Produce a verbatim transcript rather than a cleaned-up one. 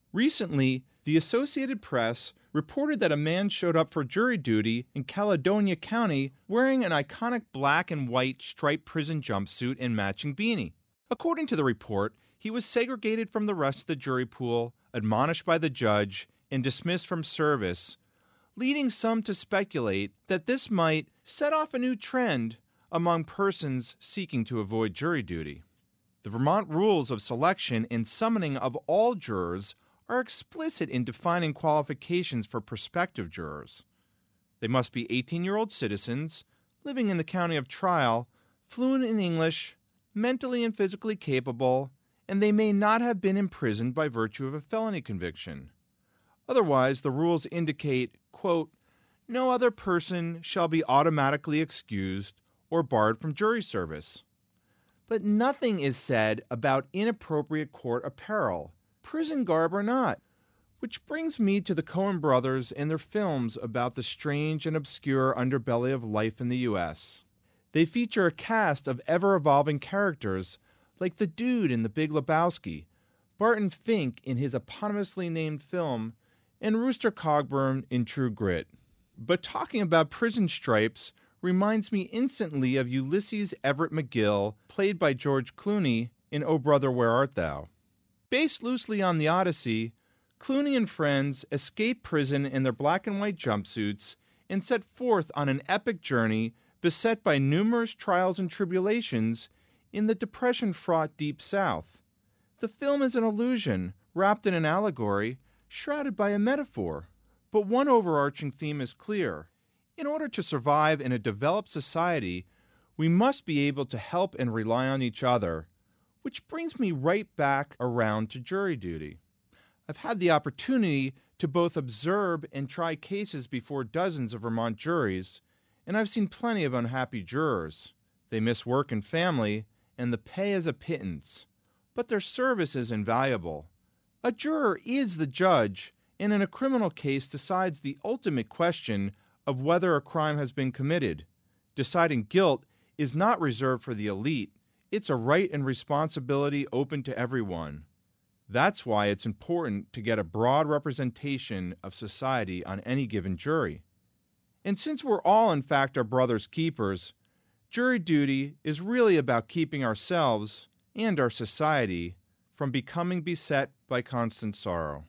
Recently, the Associated Press reported that a man showed up for jury duty in Caledonia County wearing an iconic black and white striped prison jumpsuit and matching beanie. According to the report, he was segregated from the rest of the jury pool, admonished by the judge, and dismissed from service, leading some to speculate that this might set off a new trend among persons seeking to avoid jury duty. The Vermont rules of selection and summoning of all jurors are explicit in defining qualifications for prospective jurors. They must be eighteen-year-old citizens, living in the county of trial, fluent in English, mentally and physically capable, and they may not have been imprisoned by virtue of a felony conviction. Otherwise, the rules indicate, quote, no other person shall be automatically excused or barred from jury service. But nothing is said about inappropriate court apparel, prison garb or not, which brings me to the Coen brothers and their films about the strange and obscure underbelly of life in the U S. They feature a cast of ever-evolving characters like the Dude in The Big Lebowski, Barton Fink in his eponymously named film, and Rooster Cogburn in True Grit. But talking about prison stripes reminds me instantly of Ulysses Everett McGill, played by George Clooney in O Brother, Where Art Thou? Based loosely on the Odyssey, Clooney and friends escape prison in their black and white jumpsuits and set forth on an epic journey beset by numerous trials and tribulations in the depression-fraught Deep South. The film is an illusion, wrapped in an allegory, shrouded by a metaphor. But one overarching theme is clear. In order to survive in a developed society, we must be able to help and rely on each other, which brings me right back around to jury duty. I've had the opportunity to both observe and try cases before dozens of Vermont juries, and I've seen plenty of unhappy jurors. They miss work and family, and the pay is a pittance, but their service is invaluable. A juror is the judge, and in a criminal case decides the ultimate question of whether a crime has been committed. Deciding guilt is not reserved for the elite. It's a right and responsibility open to everyone. That's why it's important to get a broad representation of society on any given jury. And since we're all in fact our brother's keepers, jury duty is really about keeping ourselves and our society from becoming beset by constant sorrow.